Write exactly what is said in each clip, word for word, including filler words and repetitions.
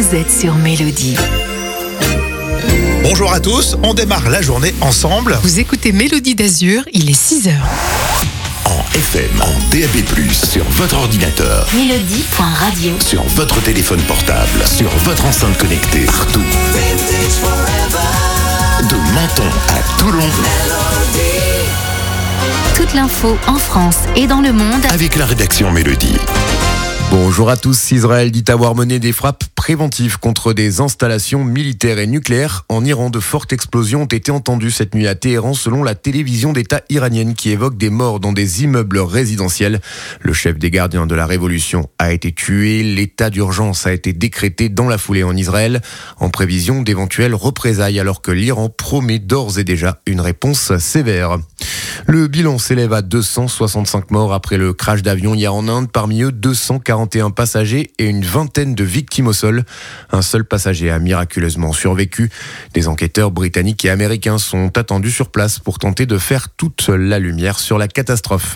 vous êtes sur Mélodie. Bonjour à tous, on démarre la journée ensemble. Vous écoutez Mélodie d'Azur, il est six heures. En F M, en D A B plus, sur votre ordinateur, Mélodie point radio. sur votre téléphone portable, sur votre enceinte connectée, partout. De Menton à Toulon, Toute l'info en France et dans le monde. avec la rédaction Mélodie. Bonjour à tous. Israël dit avoir mené des frappes préventives contre des installations militaires et nucléaires. En Iran, de fortes explosions ont été entendues cette nuit à Téhéran selon la télévision d'État iranienne qui évoque des morts dans des immeubles résidentiels. Le chef des gardiens de la révolution a été tué. L'état d'urgence a été décrété dans la foulée en Israël en prévision d'éventuelles représailles alors que l'Iran promet d'ores et déjà une réponse sévère. Le bilan s'élève à deux cent soixante-cinq morts après le crash d'avion hier en Inde. Parmi eux, deux cent quarante et un passagers et une vingtaine de victimes au sol. Un seul passager a miraculeusement survécu. Des enquêteurs britanniques et américains sont attendus sur place pour tenter de faire toute la lumière sur la catastrophe.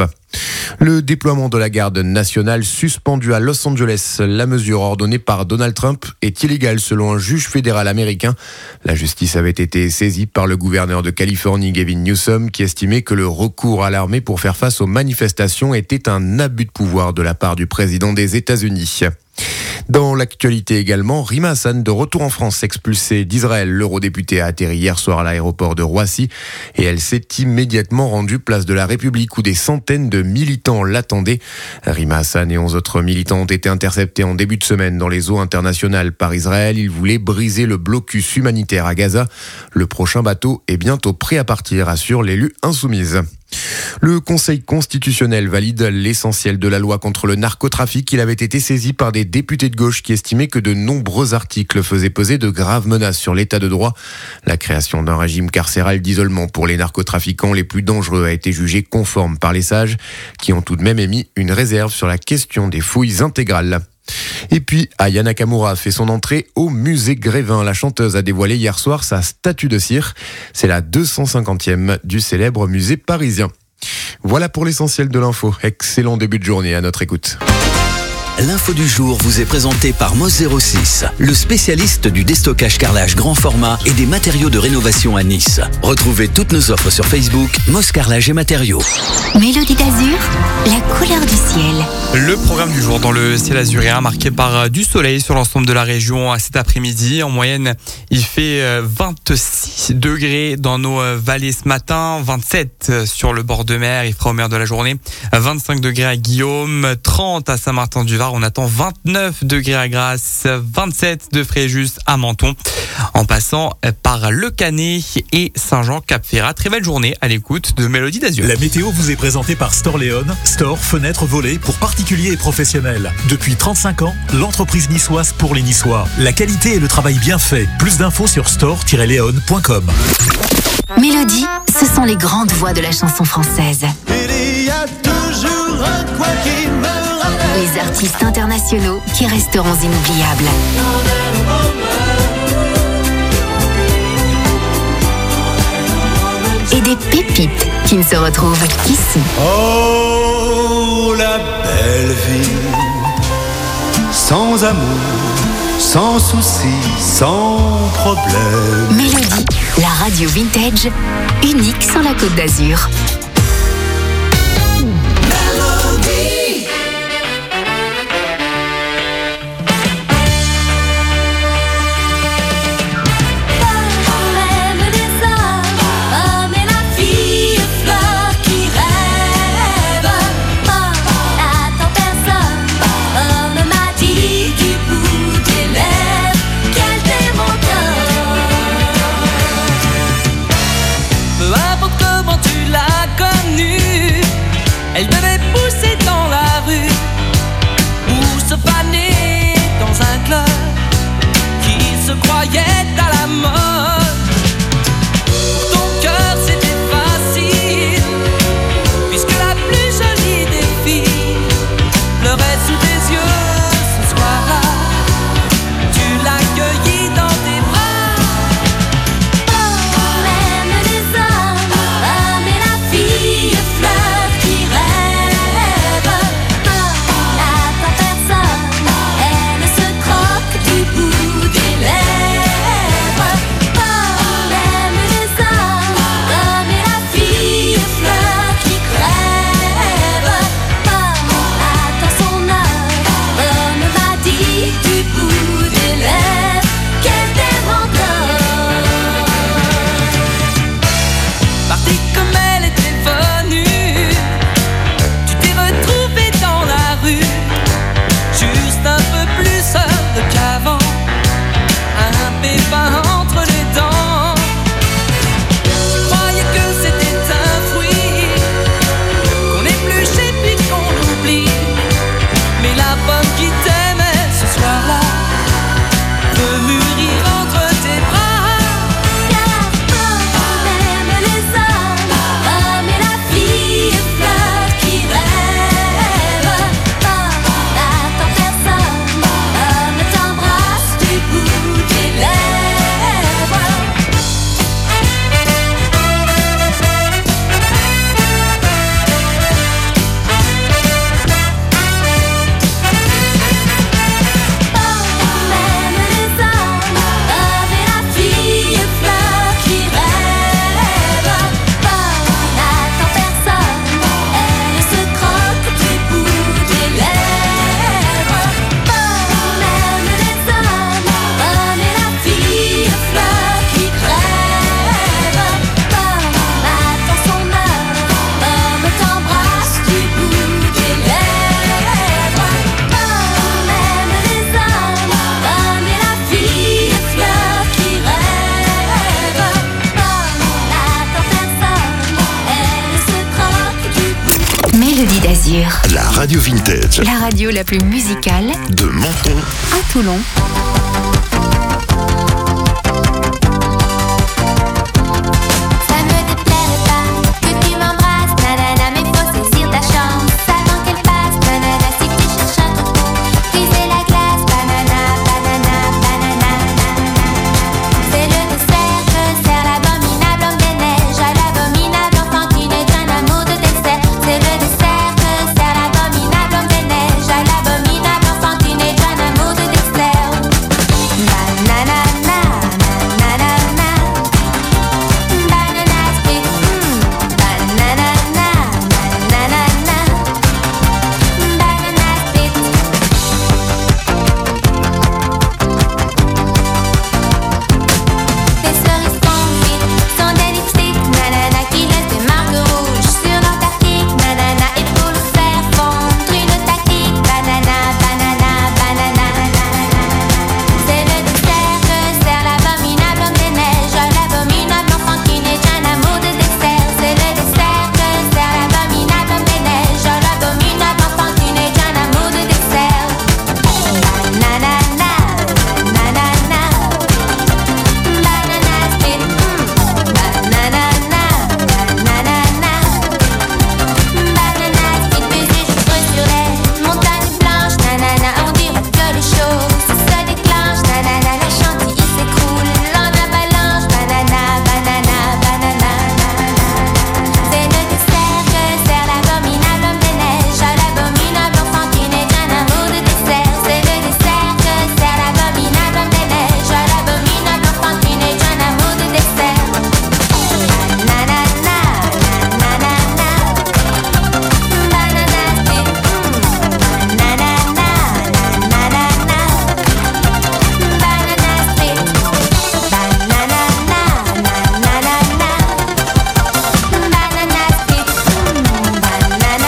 Le déploiement de la garde nationale suspendu à Los Angeles. La mesure ordonnée par Donald Trump est illégale selon un juge fédéral américain. La justice avait été saisie par le gouverneur de Californie, Gavin Newsom, qui estimait que le recours à l'armée pour faire face aux manifestations était un abus de pouvoir de la part du président des États-Unis. Dans l'actualité également, Rima Hassan, de retour en France, expulsée d'Israël. L'eurodéputée a atterri hier soir à l'aéroport de Roissy et elle s'est immédiatement rendue place de la République où des centaines de militants l'attendaient. Rima Hassan et onze autres militants ont été interceptés en début de semaine dans les eaux internationales par Israël. Ils voulaient briser le blocus humanitaire à Gaza. Le prochain bateau est bientôt prêt à partir, assure l'élu insoumise. Le Conseil constitutionnel valide l'essentiel de la loi contre le narcotrafic. Il avait été saisi par des députés de gauche qui estimaient que de nombreux articles faisaient peser de graves menaces sur l'état de droit. La création d'un régime carcéral d'isolement pour les narcotrafiquants les plus dangereux a été jugée conforme par les sages, qui ont tout de même émis une réserve sur la question des fouilles intégrales. Et puis, Aya Nakamura a fait son entrée au musée Grévin. La chanteuse a dévoilé hier soir sa statue de cire. C'est la deux cent cinquantième du célèbre musée parisien. Voilà pour l'essentiel de l'info. Excellent début de journée à notre écoute. L'info du jour vous est présentée par Moss zéro six, le spécialiste du déstockage carrelage grand format et des matériaux de rénovation à Nice. Retrouvez toutes nos offres sur Facebook, Moss Carrelage et Matériaux. Mélodie d'Azur, la couleur du ciel. Le programme du jour dans le ciel azuréen marqué par du soleil sur l'ensemble de la région cet après-midi. En moyenne, il fait vingt-six degrés dans nos vallées ce matin, vingt-sept sur le bord de mer, il fera au meilleur de la journée, vingt-cinq degrés à Guillaume, trente à Saint-Martin-du-Var. On attend vingt-neuf degrés à Grasse, vingt-sept de Fréjus à Menton, en passant par Le Canet et Saint-Jean-Cap-Ferrat. Très belle journée à l'écoute de Mélodie d'Azur. La météo vous est présentée par Storléon, store, fenêtres, volets pour particuliers et professionnels. Depuis trente-cinq ans, l'entreprise niçoise pour les Niçois. La qualité et le travail bien fait. Plus d'infos sur store tiret léon point com. Mélodie, ce sont les grandes voix de la chanson française. Il y a toujours un quoi qui me Les artistes internationaux qui resteront inoubliables. Et des pépites qui ne se retrouvent qu'ici. Oh, la belle vie, sans amour, sans soucis, sans problème. Mélodie, la radio vintage, unique sur la Côte d'Azur. Peu importe comment tu la connais. d'Azur, La radio vintage la radio la plus musicale de Menton. à Toulon. Ça me déplairait pas que tu m'embrasses, nanana, mais faut saisir ta chance avant qu'elle passe, nanana, si tu cherches un truc pour briser la glace, banana, banana, banana, c'est le dessert que sert l'abominable homme des neiges à l'abominable enfant qui n'est qu'un amour de dessert. C'est le dessert que sert l'abominable homme des neiges à l'abominable enfant qui n'est qu'un amour de dessert. Banana, banana, banana split, mm. Banana, banana, banana split. Les cerises confites sont des lipsticks, nanana, qui laissent des marques rouges sur l'Antarctique, nanana, et pour le faire fondre une tactique, banana, banana, banana. C'est le dessert que sert l'abominable homme des neiges à l'abominable enfant qui n'est qu'un amour de dessert. C'est le dessert que sert l'abominable homme des neiges à l'abominable enfant qui n'est qu'un amour de dessert. Banana, banana, banana split, mm. Banana, banana, banana split, busy juste sur les montagnes blanches, nanana, on dirait que les choses se déclenchent, nanana, la chantilly s'écroule en avalanche, banana, banana, banana. C'est le dessert que sert l'abominable homme des neiges à l'abominable enfant qui n'est qu'un amour de dessert. C'est le dessert que sert l'abominable homme des neiges à l'abominable enfant qui n'est qu'un amour de dessert. Banana, banana, banana split, mm. Banana, banana, banana split. Banana, banana, banana split, mm. Banana,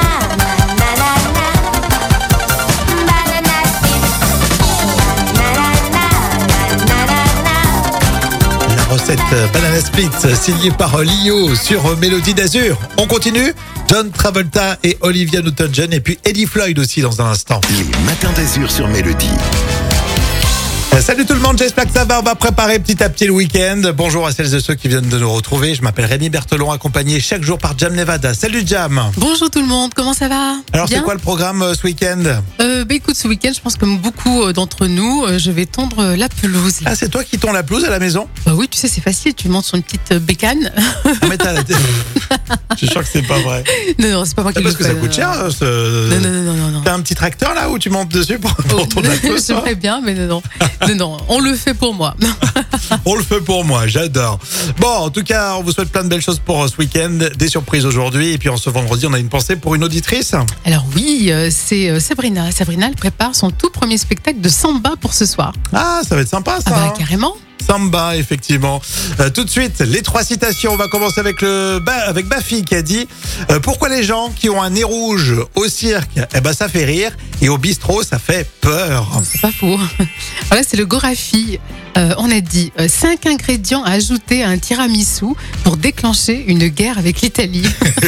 banana split. La recette euh, Banana Split signée par Lio sur Mélodie d'Azur. On continue. John Travolta et Olivia Newton-John et puis Eddie Floyd aussi dans un instant. Les matins d'Azur sur Mélodie. Euh, Salut tout le monde, j'espère que ça va. On va préparer petit à petit le week-end. Bonjour à celles et ceux qui viennent de nous retrouver. Je m'appelle Rémi Berthelon, accompagné chaque jour par Jam Nevada. Salut Jam. Bonjour tout le monde, comment ça va? Alors Bien c'est quoi le programme euh, ce week-end? euh, bah, écoute, ce week-end, je pense comme beaucoup euh, d'entre nous, euh, je vais tondre euh, la pelouse. Ah, c'est toi qui tonds la pelouse à la maison? Bah oui, tu sais, c'est facile, tu montes sur une petite euh, bécane. Ah, mais t'as... Je suis sûr que c'est pas vrai. non, non, c'est pas moi qui Parce le que fais, ça non, coûte non. cher. euh, Ce... Non, non, non, non, non, non. T'as un petit tracteur là où tu montes dessus pour, pour Oh, tourner la pelouse? toi J'aimerais bien, mais non, non. non, non, on le fait pour moi. On le fait pour moi, j'adore. Bon, en tout cas, on vous souhaite plein de belles choses pour euh, ce week-end, des surprises aujourd'hui, et puis en ce vendredi, on a une pensée pour une auditrice. Alors oui, euh, c'est euh, Sabrina. Sabrina, elle prépare son tout premier spectacle de samba pour ce soir. Ah, ça va être sympa ça. Ah bah hein. carrément. Samba, effectivement. Euh, tout de suite, les trois citations. On va commencer avec le ba- avec Bafi qui a dit euh, pourquoi les gens qui ont un nez rouge au cirque, eh ben ça fait rire, et au bistrot ça fait peur. C'est pas faux. Voilà, c'est le Gorafi. Euh, on a dit euh, cinq ingrédients à ajouter à un tiramisu pour déclencher une guerre avec l'Italie.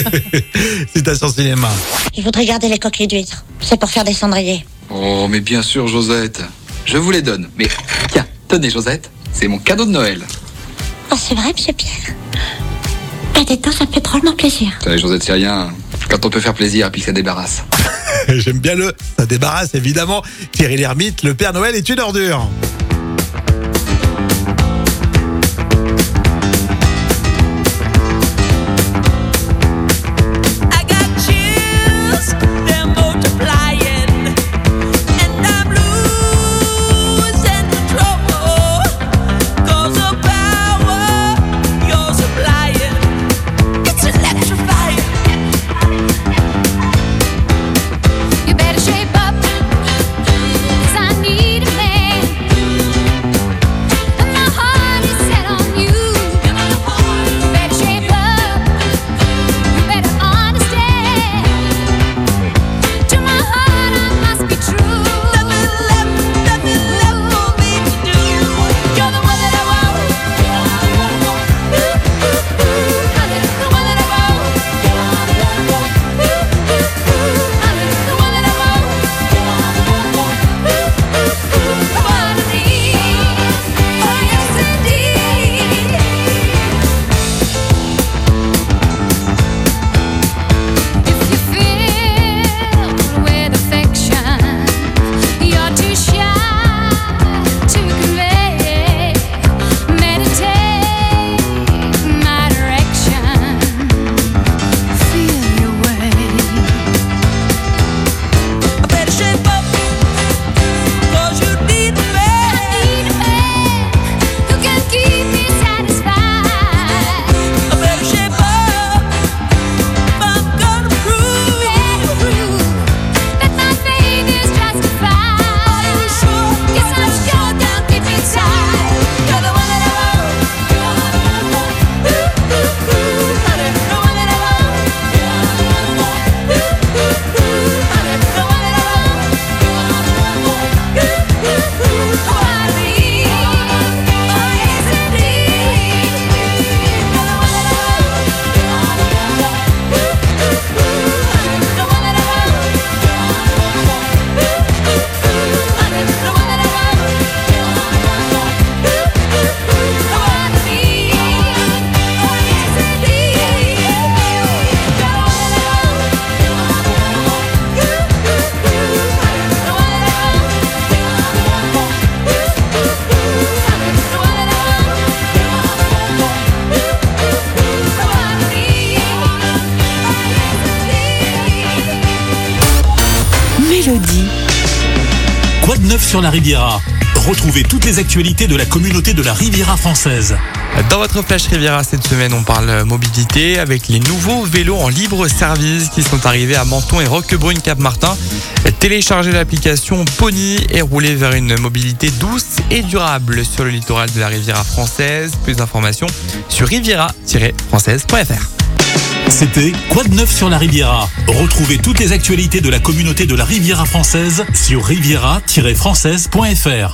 Citation cinéma. Je voudrais garder les coquilles d'huîtres. C'est pour faire des cendriers. Oh, mais bien sûr, Josette. Je vous les donne. Mais tiens, tenez, Josette. C'est mon cadeau de Noël. Oh, c'est vrai, monsieur Pierre. Bah, dites-donc, ça me fait drôlement plaisir. Vous savez, Josette, c'est rien. Quand on peut faire plaisir et puis que ça débarrasse. J'aime bien le ça débarrasse évidemment. Thierry Lhermitte, le Père Noël est une ordure. You better shape up, 'cause I need a man. sur la Riviera. Retrouvez toutes les actualités de la communauté de la Riviera française. Dans votre Flash Riviera cette semaine, on parle mobilité avec les nouveaux vélos en libre service qui sont arrivés à Menton et Roquebrune Cap-Martin. Téléchargez l'application Pony et roulez vers une mobilité douce et durable sur le littoral de la Riviera française. Plus d'informations sur riviera tiret française point f r. C'était Quoi de neuf sur la Riviera? Retrouvez toutes les actualités de la communauté de la Riviera française sur riviera tiret française point f r.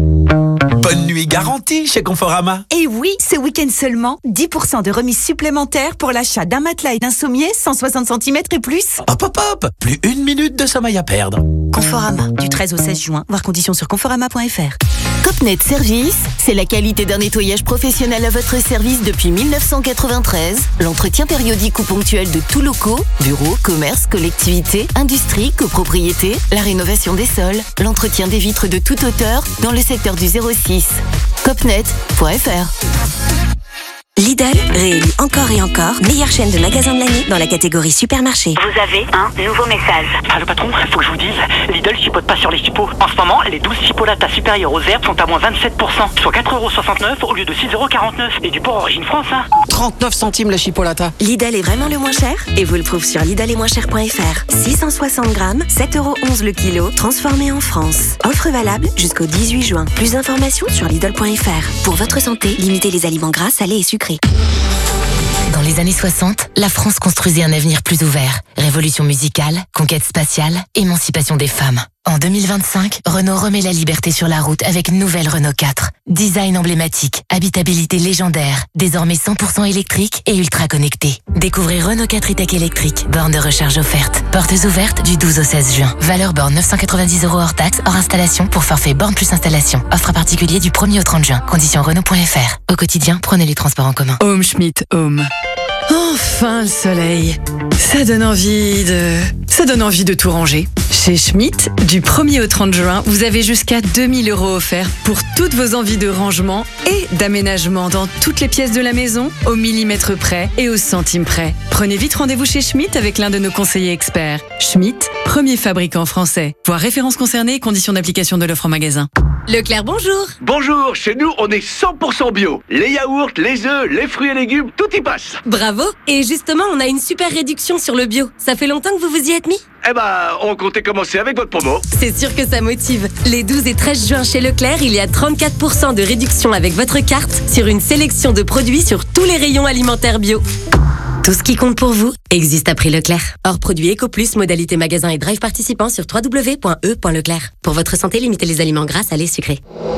Bonne nuit garantie chez Conforama. Et oui, ce week-end seulement, dix pour cent de remise supplémentaire pour l'achat d'un matelas et d'un sommier cent soixante centimètres et plus. Hop hop hop, plus une minute de sommeil à perdre. Conforama, du treize au seize juin, voir conditions sur conforama point f r. Copnet Service, c'est la qualité d'un nettoyage professionnel à votre service depuis mille neuf cent quatre-vingt-treize. L'entretien périodique ou ponctuel de tous locaux, bureaux, commerces, collectivités, industries, copropriétés, la rénovation des sols, l'entretien des vitres de toute hauteur dans le secteur du zéro six. copnet point f r. Lidl, réélu encore et encore, meilleure chaîne de magasins de l'année dans la catégorie supermarché. Vous avez un nouveau message. Allô patron, faut que je vous dise, Lidl chipote pas sur les chipots. En ce moment, les douze chipolatas supérieures aux herbes sont à moins vingt-sept pour cent, soit quatre euros soixante-neuf au lieu de six euros quarante-neuf. Et du porc origine France, hein. trente-neuf centimes la chipolata. Lidl est vraiment le moins cher et vous le prouve sur lidl et moins cher point f r. six cent soixante grammes, sept euros onze le kilo, transformé en France. Offre valable jusqu'au dix-huit juin. Plus d'informations sur lidl point f r. Pour votre santé, limitez les aliments gras, salés et sucrés. Dans les années soixante, la France construisait un avenir plus ouvert. Révolution musicale, conquête spatiale, émancipation des femmes. En deux mille vingt-cinq, Renault remet la liberté sur la route avec nouvelle Renault quatre. Design emblématique, habitabilité légendaire, désormais cent pour cent électrique et ultra connecté. Découvrez Renault quatre e-tech électrique, borne de recharge offerte. Portes ouvertes du douze au seize juin. Valeur borne neuf cent quatre-vingt-dix euros hors taxe, hors installation pour forfait borne plus installation. Offre à particulier du premier au trente juin. Conditions Renault point f r. Au quotidien, prenez les transports en commun. Home Schmidt Home. Enfin le soleil. Ça donne envie de... Ça donne envie de tout ranger. Chez Schmitt, du premier au trente juin, vous avez jusqu'à deux mille euros offerts pour toutes vos envies de rangement et d'aménagement dans toutes les pièces de la maison, au millimètre près et au centime près. Prenez vite rendez-vous chez Schmitt avec l'un de nos conseillers experts. Schmitt, premier fabricant français. Voir références concernées et conditions d'application de l'offre en magasin. Leclerc, bonjour. Bonjour, chez nous, on est cent pour cent bio. Les yaourts, les œufs, les fruits et légumes, tout y passe. Bravo. Et justement, on a une super réduction sur le bio. Ça fait longtemps que vous vous y êtes mis ? Eh ben, on comptait commencer avec votre promo. C'est sûr que ça motive. Les douze et treize juin chez Leclerc, il y a trente-quatre pour cent de réduction avec votre carte sur une sélection de produits sur tous les rayons alimentaires bio. Tout ce qui compte pour vous existe à prix Leclerc. Hors produit EcoPlus, modalité magasin et drive participant sur w w w point e point leclerc. Pour votre santé, limitez les aliments gras, salés, sucrés.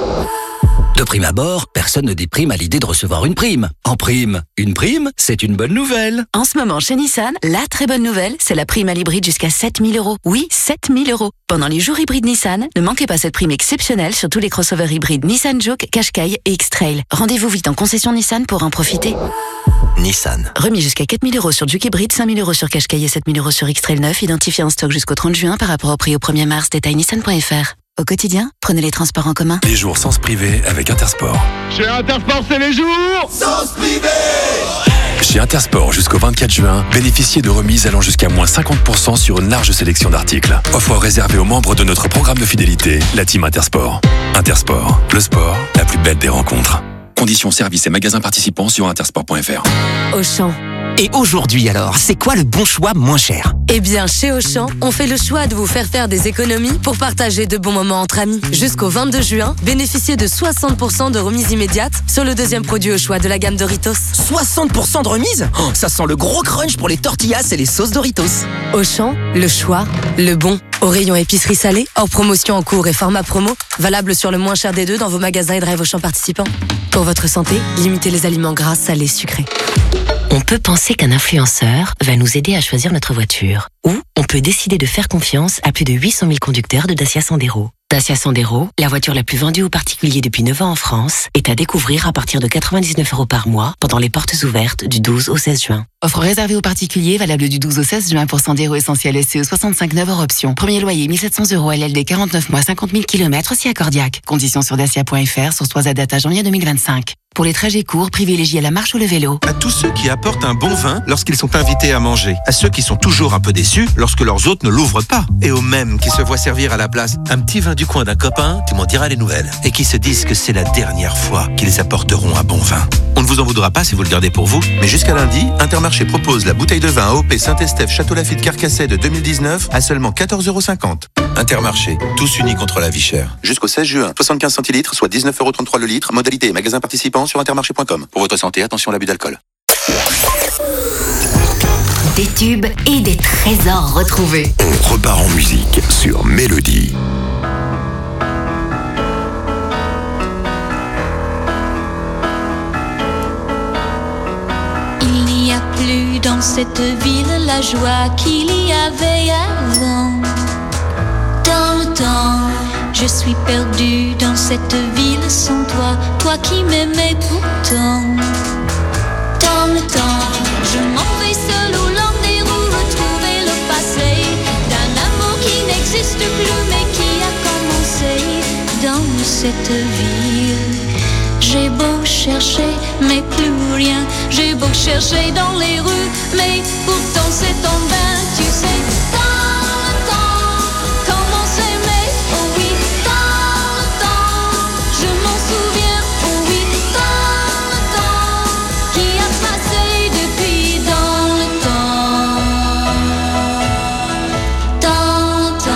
De prime abord, personne ne déprime à l'idée de recevoir une prime. En prime, une prime, c'est une bonne nouvelle. En ce moment, chez Nissan, la très bonne nouvelle, c'est la prime à l'hybride jusqu'à sept mille euros. Oui, sept mille euros. Pendant les jours hybrides Nissan, ne manquez pas cette prime exceptionnelle sur tous les crossovers hybrides Nissan Juke, Qashqai et X-Trail. Rendez-vous vite en concession Nissan pour en profiter. Nissan. Remis jusqu'à quatre mille euros sur Juke hybride, cinq mille euros sur Qashqai et sept mille euros sur X-Trail neuf, identifié en stock jusqu'au trente juin par rapport au prix au premier mars. Détail nissan point f r. Au quotidien, prenez les transports en commun. Les jours sens privé avec Intersport. Chez Intersport, c'est les jours Sens privé. Chez Intersport, jusqu'au vingt-quatre juin, bénéficiez de remises allant jusqu'à moins cinquante pour cent sur une large sélection d'articles. Offre réservée aux membres de notre programme de fidélité, la Team Intersport. Intersport, le sport, la plus belle des rencontres. Conditions, services et magasins participants sur intersport point f r. Auchan. Et aujourd'hui alors, c'est quoi le bon choix moins cher ? Eh bien, chez Auchan, on fait le choix de vous faire faire des économies pour partager de bons moments entre amis. Jusqu'au vingt-deux juin, bénéficiez de soixante pour cent de remise immédiate sur le deuxième produit au choix de la gamme Doritos. soixante pour cent de remise ? Oh, ça sent le gros crunch pour les tortillas et les sauces Doritos. Auchan, le choix, le bon. Au rayon épicerie salée, hors promotion en cours et format promo, valable sur le moins cher des deux dans vos magasins et drive Auchan participants. Pour votre santé, limitez les aliments gras, salés, sucrés. On peut penser qu'un influenceur va nous aider à choisir notre voiture. Ou on peut décider de faire confiance à plus de huit cent mille conducteurs de Dacia Sandero. Dacia Sandero, la voiture la plus vendue aux particuliers depuis neuf ans en France, est à découvrir à partir de quatre-vingt-dix-neuf euros par mois pendant les portes ouvertes du douze au seize juin. Offre réservée aux particuliers, valable du douze au seize juin pour Sandero Essentiel S C E soixante-cinq neuf hors option. Premier loyer mille sept cents euros, L L D quarante-neuf mois, cinquante mille kilomètres, si accordiaque. Conditions sur dacia point f r, sur trois à date à janvier deux mille vingt-cinq. Pour les trajets courts, privilégiez la marche ou le vélo. À tous ceux qui apportent un bon vin lorsqu'ils sont invités à manger. À ceux qui sont toujours un peu déçus lorsque leurs hôtes ne l'ouvrent pas. Et aux mêmes qui se voient servir à la place un petit vin du coin d'un copain, tu m'en diras les nouvelles. Et qui se disent que c'est la dernière fois qu'ils apporteront un bon vin. On ne vous en voudra pas si vous le gardez pour vous, mais jusqu'à lundi, Intermarché propose la bouteille de vin A O P Saint-Estèphe Château Lafite Carcassonne de deux mille dix-neuf à seulement quatorze euros cinquante. Intermarché, tous unis contre la vie chère. Jusqu'au seize juin, soixante-quinze centilitres, soit dix-neuf euros trente-trois le litre. Modalité et magasin participant sur intermarché point com. Pour votre santé, attention à l'abus d'alcool. Des tubes et des trésors retrouvés. On repart en musique sur Mélodie. Il n'y a plus dans cette ville la joie qu'il y avait avant. Dans le temps, je suis perdue dans cette ville sans toi, toi qui m'aimais pourtant. Dans le temps, je m'en vais seule au long des roues, retrouver le passé d'un amour qui n'existe plus mais qui a commencé dans cette ville. J'ai beau chercher, mais plus rien. J'ai beau chercher dans les rues, mais pourtant c'est en vain, tu sais. Dans le temps, comment s'aimer, oh oui. Dans le temps, je m'en souviens, oh oui. Dans le temps, qui a passé depuis dans le temps. Dans le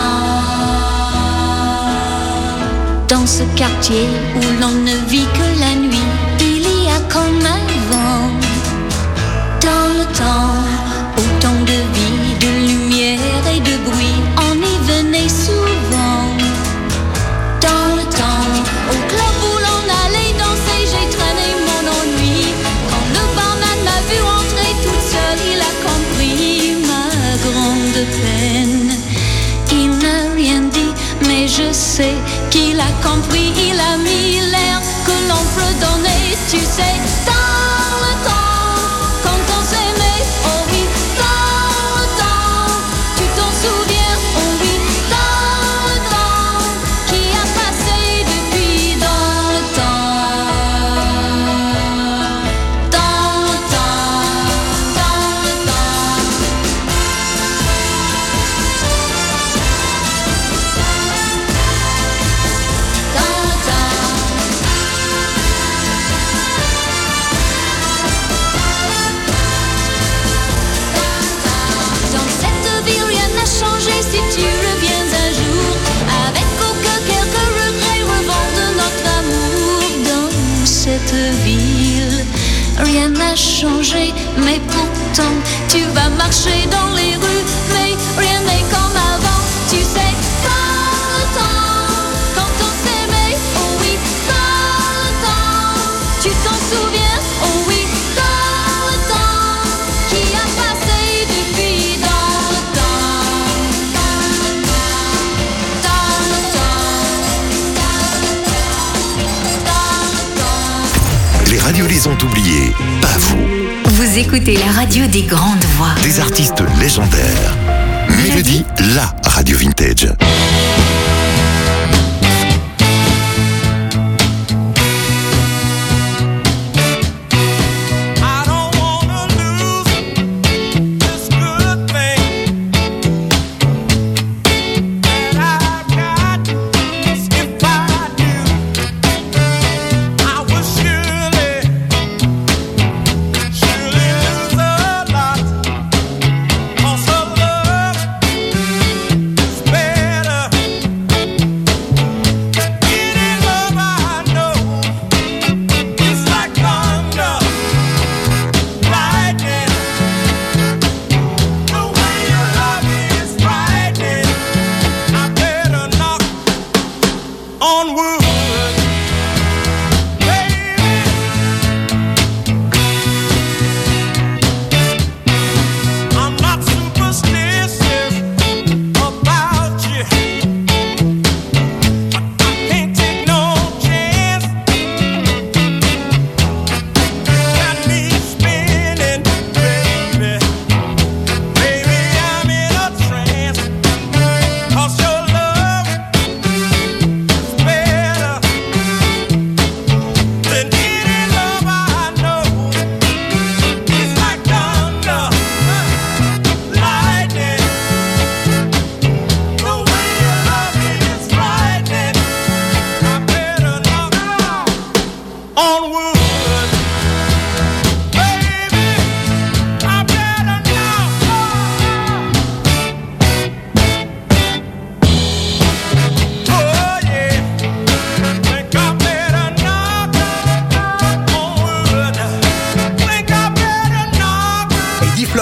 temps. Dans ce quartier où l'on ne vit que la nuit, il y a comme avant. Dans le temps, autant de vie, de lumière et de bruit, on y venait souvent. Dans le temps, au club où l'on allait danser, j'ai traîné mon ennui. Quand le barman m'a vu entrer toute seule, il a compris ma grande peine. Il n'a rien dit, mais je sais qu'il a compris, il a mis l'air que l'on peut donner, tu sais. Dans le temps, quand on s'aimait, oh oui. Dans le temps, tu t'en souviens, oh oui. Dans le temps, qui a passé depuis dans le temps. Dans le temps, dans le temps. Dans le temps. Dans cette ville, rien n'a changé si tu reviens un jour. Avec au cœur quelques regrets, revends de notre amour. Dans cette ville, rien n'a changé, mais pourtant tu vas marcher dans les rues, mais rien n'est comme avant, tu sais. Dans le temps, quand on s'aimait, oh oui. Dans le temps, tu t'en souviens, oh oui. Dans le temps, qui a passé depuis dans le temps. Dans le temps, dans le temps. Les radios les ont oubliés, pas vous. Vous écoutez la radio des grandes voix. Des artistes légendaires. Mélodie, la radio vintage. Better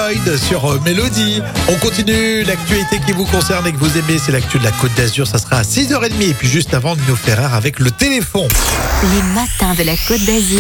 Floyd sur euh, Mélodie. On continue l'actualité qui vous concerne et que vous aimez, c'est l'actu de la Côte d'Azur. Ça sera à six heures trente et puis juste avant Nino Ferrer avec le téléphone. Les matins de la Côte d'Azur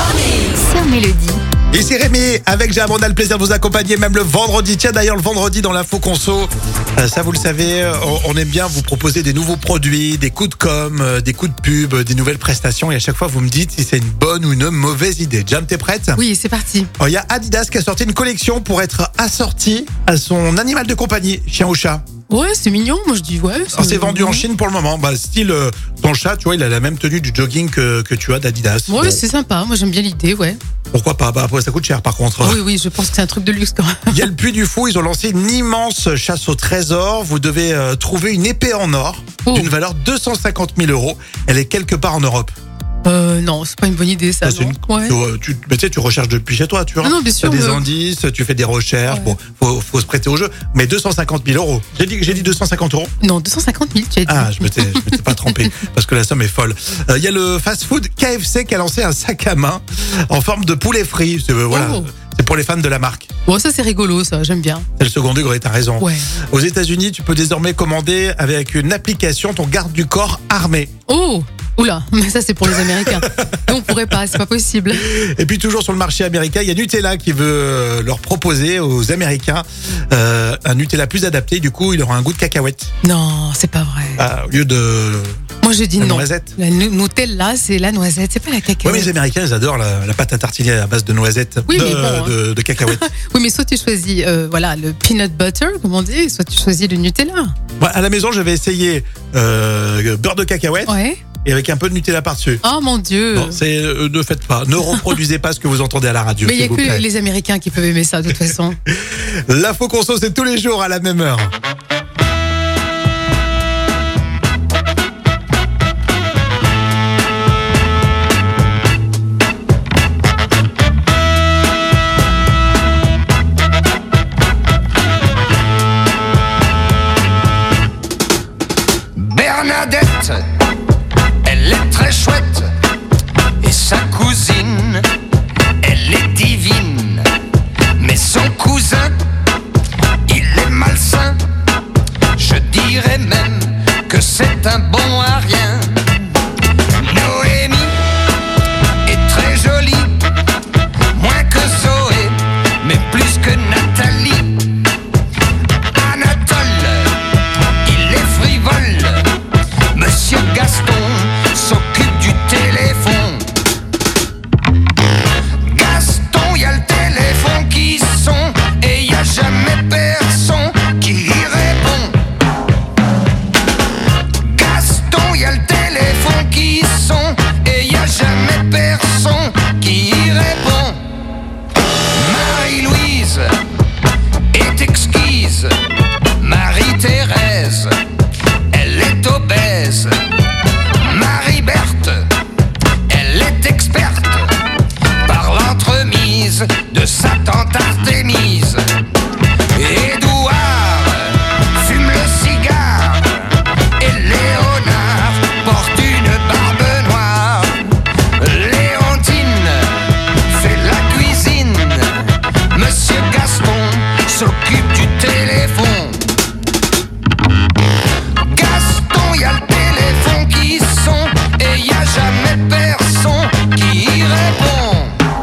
sur Mélodie. Ici Rémi, avec Jam, on a le plaisir de vous accompagner même le vendredi. Tiens d'ailleurs le vendredi dans l'info conso, euh, ça vous le savez, on, on aime bien vous proposer des nouveaux produits, des coups de com, euh, des coups de pub, euh, des nouvelles prestations et à chaque fois vous me dites si c'est une bonne ou une mauvaise idée. Jam, t'es prête ? Oui, c'est parti. Il y a Adidas qui a sorti une collection pour être assorti à son animal de compagnie, chien ou chat. Ouais, c'est mignon, moi je dis ouais. Alors, c'est vendu en Chine pour le moment. Bah, style, euh, ton chat, tu vois, il a la même tenue du jogging que, que tu as d'Adidas. Ouais, Bon, c'est sympa, moi j'aime bien l'idée, ouais. pourquoi pas ? Bah, après, ça coûte cher par contre. Oui, oui, je pense que c'est un truc de luxe quand même. Il y a le Puy du Fou, ils ont lancé une immense chasse au trésor. Vous devez euh, trouver une épée en or Oh. d'une valeur deux cent cinquante mille euros. Elle est quelque part en Europe. Euh, non, c'est pas une bonne idée ça. Ah, c'est non. une- Ouais. tu, euh, tu- mais tu sais, tu recherches depuis chez toi, tu vois. Ah non, bien sûr, T'as des mais- indices, tu fais des recherches. Bon, faut, faut se prêter au jeu. Mais deux cent cinquante mille euros. J'ai dit, j'ai dit deux cent cinquante euros. Non, deux cent cinquante mille, tu as dit. Ah, je m'étais, je m'étais pas trompé parce que la somme est folle. Euh, Il y a le fast-food K F C qui a lancé un sac à main en forme de poulet frit. C'est, euh, voilà, Oh. c'est pour les fans de la marque. Bon, ça c'est rigolo, ça, j'aime bien. C'est le second degré, t'as raison. Ouais. Aux États-Unis, tu peux désormais commander avec une application ton garde du corps armé. Oh, oula, mais ça c'est pour les Américains. Nous on pourrait pas, c'est pas possible. Et puis toujours sur le marché américain, il y a Nutella qui veut euh, leur proposer aux Américains euh, un Nutella plus adapté. Du coup, il aura un goût de cacahuète. Non, c'est pas vrai. Ah, au lieu de Moi je dis la non. noisette. La nu- Nutella, c'est la noisette, c'est pas la Ouais, mais cacahuète. les Américains, ils adorent la, la pâte à tartiner à base de noisettes, Oui, de, mais bon, hein. de, de cacahuètes. Oui, mais soit tu choisis euh, voilà, le peanut butter, comme on dit, soit tu choisis le Nutella. Moi, à la maison, j'avais essayé euh, beurre de cacahuète Ouais. et avec un peu de Nutella par-dessus. Oh mon Dieu. Non, c'est, euh, ne faites pas, ne reproduisez pas ce que vous entendez à la radio, Mais il n'y s'il a vous que plaît. les Américains qui peuvent aimer ça, de toute façon. L'info conso, c'est tous les jours à la même heure. Bernadette, elle est très chouette. Et sa cousine, elle est divine. Mais son cousin, il est malsain. Je dirais même que c'est un bon à rien. Noémie est très jolie, moins que Zoé, mais plus que Nathalie. Anatole, il est frivole. Monsieur Gaston s'occupe du téléphone. Gaston, y a le téléphone qui sonne et y a jamais personne qui y répond. Gaston, y a le téléphone qui sonne et y a jamais personne qui y répond. Marie-Louise est exquise. Marie-Thérèse, elle est obèse. Marie-Berthe, elle est experte par l'entremise de sa tante Artémise. Édouard fume le cigare et Léonard porte une barbe noire. Léontine fait la cuisine. Monsieur Gaston s'occupe du téléphone. Gaston, y a le téléphone qui sonne et y a jamais personne qui y répond.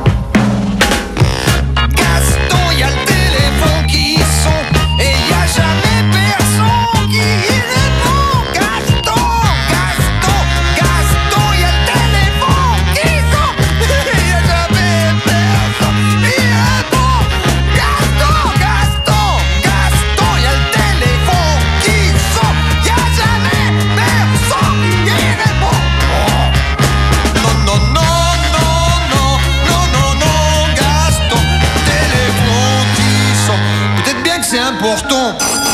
Gaston, y a le téléphone qui sonne et y a jamais personne qui y répond. Gaston, Gaston, Gaston, y a le téléphone qui sonne et y a jamais personne qui y répond. Gaston, Gaston, Gaston, y a le téléphone qui sonne, y a jamais personne qui y répond. Non, non, non, non, non, non, non, non, Gaston, téléphone qui sonne. Peut-être bien que c'est important.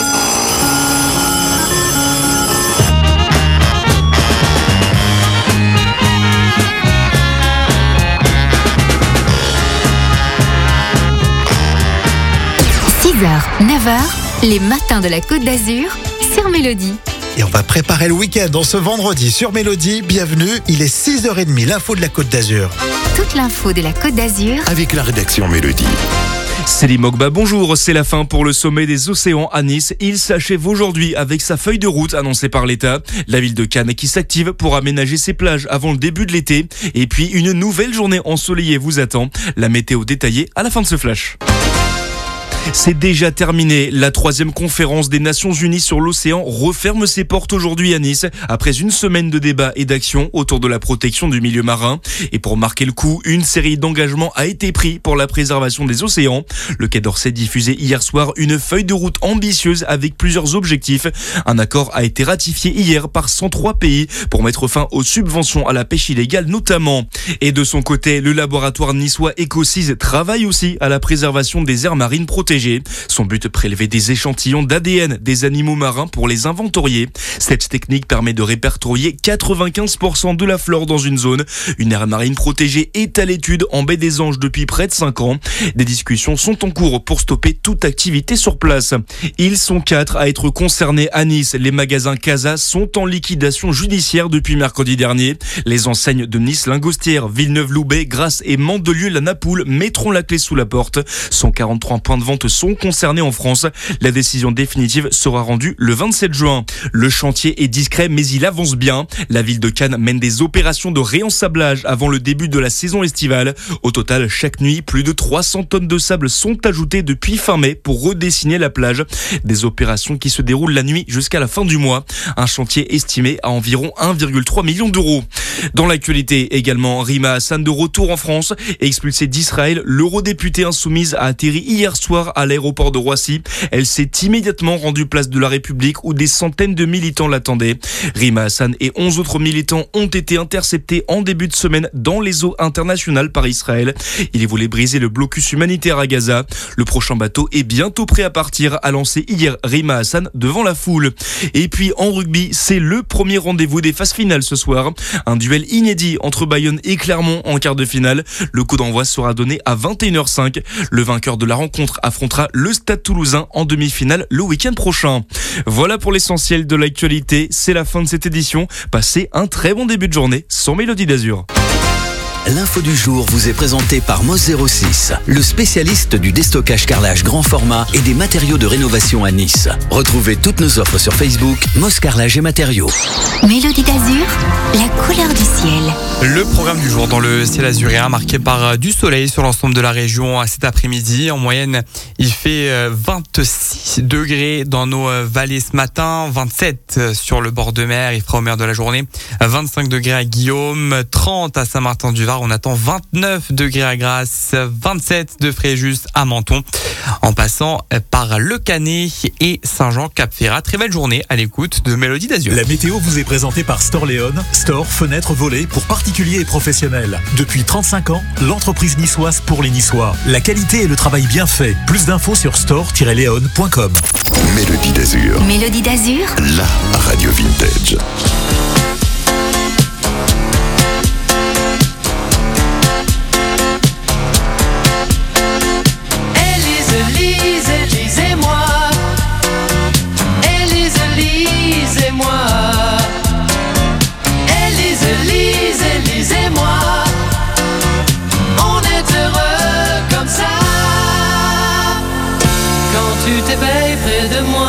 six heures, neuf heures, les matins de la Côte d'Azur sur Mélodie. Et on va préparer le week-end en ce vendredi sur Mélodie. Bienvenue, il est six heures trente, l'info de la Côte d'Azur. Toute l'info de la Côte d'Azur Avec la rédaction Mélodie. Céline Mogba, bonjour. C'est la fin pour le sommet des océans à Nice. Il s'achève aujourd'hui avec sa feuille de route annoncée par l'État. La ville de Cannes qui s'active pour aménager ses plages avant le début de l'été. Et puis une nouvelle journée ensoleillée vous attend. La météo détaillée à la fin de ce flash. C'est déjà terminé. La troisième conférence des Nations Unies sur l'océan referme ses portes aujourd'hui à Nice après une semaine de débats et d'actions autour de la protection du milieu marin. Et pour marquer le coup, une série d'engagements a été pris pour la préservation des océans. Le Quai d'Orsay diffusait hier soir une feuille de route ambitieuse avec plusieurs objectifs. Un accord a été ratifié hier par cent trois pays pour mettre fin aux subventions à la pêche illégale notamment. Et de son côté, le laboratoire niçois Ecocise travaille aussi à la préservation des aires marines protégées. Son but, prélever des échantillons d'A D N des animaux marins pour les inventorier. Cette technique permet de répertorier quatre-vingt-quinze pour cent de la flore dans une zone. Une aire marine protégée est à l'étude en baie des Anges depuis près de cinq ans. Des discussions sont en cours pour stopper toute activité sur place. Ils sont quatre à être concernés à Nice. Les magasins Casa sont en liquidation judiciaire depuis mercredi dernier. Les enseignes de Nice, Lingostière, Villeneuve-Loubet, Grasse et Mandelieu-la-Napoule mettront la clé sous la porte. cent quarante-trois points de vente sont concernés en France. La décision définitive sera rendue le vingt-sept juin. Le chantier est discret mais il avance bien. La ville de Cannes mène des opérations de réensablage avant le début de la saison estivale. Au total, chaque nuit, plus de trois cents tonnes de sable sont ajoutées depuis fin mai pour redessiner la plage. Des opérations qui se déroulent la nuit jusqu'à la fin du mois. Un chantier estimé à environ un virgule trois million d'euros. Dans l'actualité également, Rima Hassan de retour en France. Expulsée d'Israël, l'eurodéputée insoumise a atterri hier soir à l'aéroport de Roissy. Elle s'est immédiatement rendue place de la République où des centaines de militants l'attendaient. Rima Hassan et onze autres militants ont été interceptés en début de semaine dans les eaux internationales par Israël. Il voulait briser le blocus humanitaire à Gaza. Le prochain bateau est bientôt prêt à partir, a lancé hier Rima Hassan devant la foule. Et puis en rugby, c'est le premier rendez-vous des phases finales ce soir. Un duel inédit entre Bayonne et Clermont en quart de finale. Le coup d'envoi sera donné à vingt et une heures cinq. Le vainqueur de la rencontre affrontera le Stade Toulousain en demi-finale le week-end prochain. Voilà pour l'essentiel de l'actualité. C'est la fin de cette édition. Passez un très bon début de journée sans Mélodie d'Azur. L'info du jour vous est présentée par Moss zéro six, le spécialiste du déstockage carrelage grand format et des matériaux de rénovation à Nice. Retrouvez toutes nos offres sur Facebook, Moss Carrelage et Matériaux. Mélodie d'Azur, la couleur du ciel. Le programme du jour dans le ciel azuréen marqué par du soleil sur l'ensemble de la région cet après-midi. En moyenne, il fait vingt-six degrés dans nos vallées ce matin, vingt-sept sur le bord de mer, il fera au meilleur de la journée, vingt-cinq degrés à Guillaume, trente à Saint-Martin-du-Var. On attend vingt-neuf degrés à Grasse, vingt-sept de Fréjus à Menton, en passant par Le Canet et Saint-Jean-Cap-Ferrat. Très belle journée à l'écoute de Mélodie d'Azur. La météo vous est présentée par Storléon. Store, fenêtres, volets pour particuliers et professionnels. Depuis trente-cinq ans, l'entreprise niçoise pour les Niçois. La qualité et le travail bien fait. Plus d'infos sur store tiret léon point com. Mélodie d'Azur. Mélodie d'Azur. La radio vintage. Tu t'éveilles près de moi,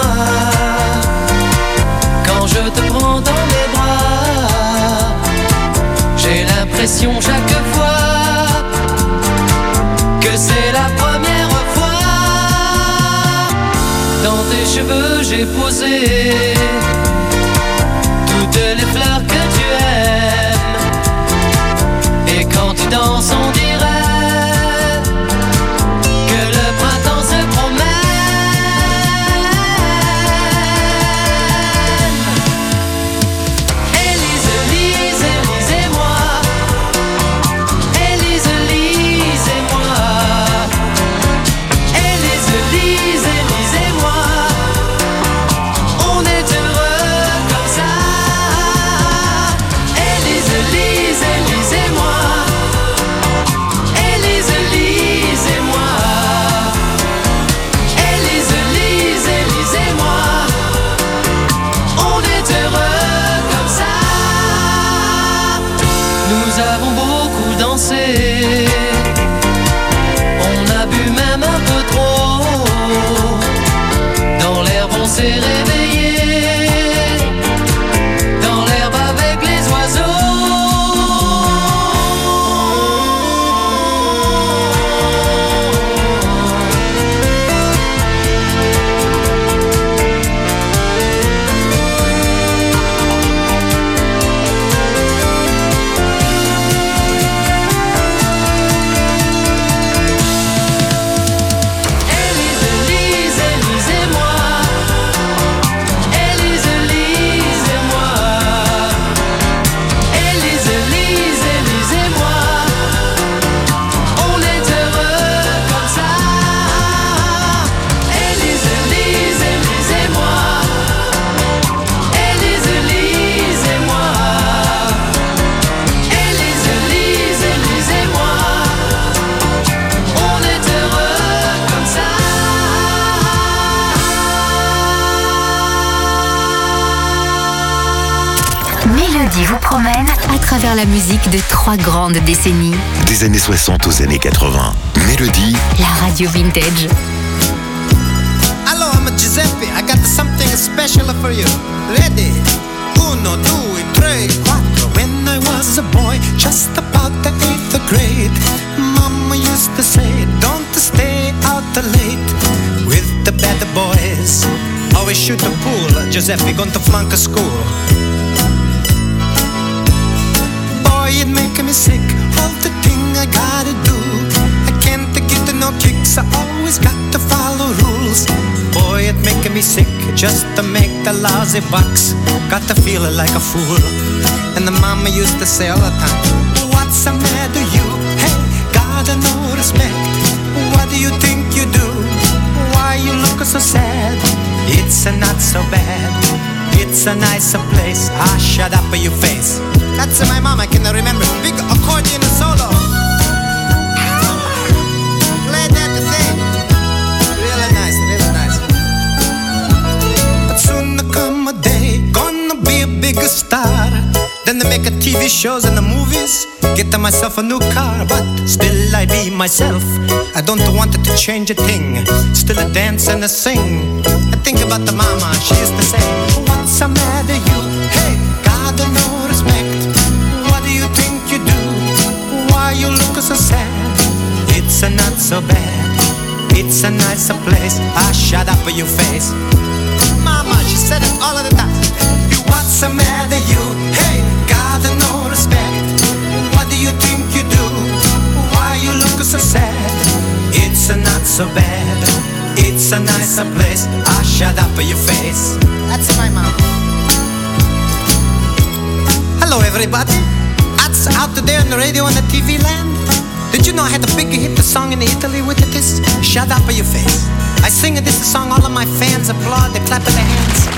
quand je te prends dans mes bras, j'ai l'impression chaque fois que c'est la première fois. Dans tes cheveux j'ai posé toutes les fleurs que tu aimes, et quand tu danses on dirait on est heureux Mélodie vous promène à travers la musique de trois grandes décennies. Des années soixante aux années quatre-vingts. Mélodie. La radio vintage. Hello, I'm Giuseppe. I got something special for you. Ready? Uno, due, tre, quattro. When I was a boy, just about the eighth grade, Mama used to say, don't stay out late with the bad boys. Always shoot the pool, Giuseppe, going to flunk a school. Boy, it make me sick, all the thing I gotta do. I can't get no kicks, I always got to follow rules. Boy, it make me sick, just to make the lousy bucks. Got to feel like a fool. And the mama used to say all the time, what's the matter you? Hey, gotta no respect. What do you think you do? Why you look so sad? It's not so bad. It's a nicer place. Ah, shut up your face. That's my mom, I can remember. Big accordion solo. Play that thing. Really nice, really nice. But soon there come a day, gonna be a big star. Then they make a T V shows and the movies. Get myself a new car, but still I be myself. I don't want it to change a thing. Still a dance and a sing. I think about the mama, she used to say, what's the matter you? Hey, got no respect. What do you think you do? Why you look so sad? It's a not so bad. It's a nicer place. Ah, shut up your face. Mama, she said it all of the time. What's the matter you? Hey, got no respect. What do you think you do? Why you look so sad? It's a not so bad. It's a nicer place. Ah, shut up your face. That's my mom. Hello everybody. That's out there on the radio and the T V land. Did you know I had a big hit song in Italy with this? Shut up your face. I sing this song, all of my fans applaud, they clap their hands.